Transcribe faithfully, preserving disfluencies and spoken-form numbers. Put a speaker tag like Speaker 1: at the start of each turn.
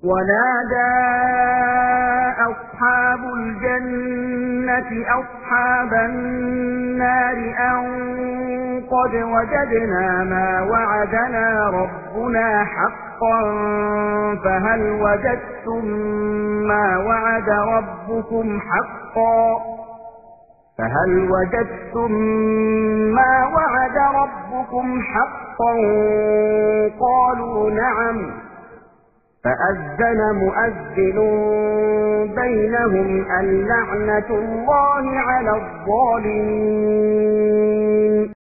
Speaker 1: ونادى أصحاب الجنة أصحاب النار أن قد وجدنا ما وعدنا ربنا حقا فهل وجدتم ما وعد ربكم حقا فهل وجدتم ما وعد ربكم حقا قالوا نعم فأذن مؤذن بينهم اللعنة الله على الظالمين.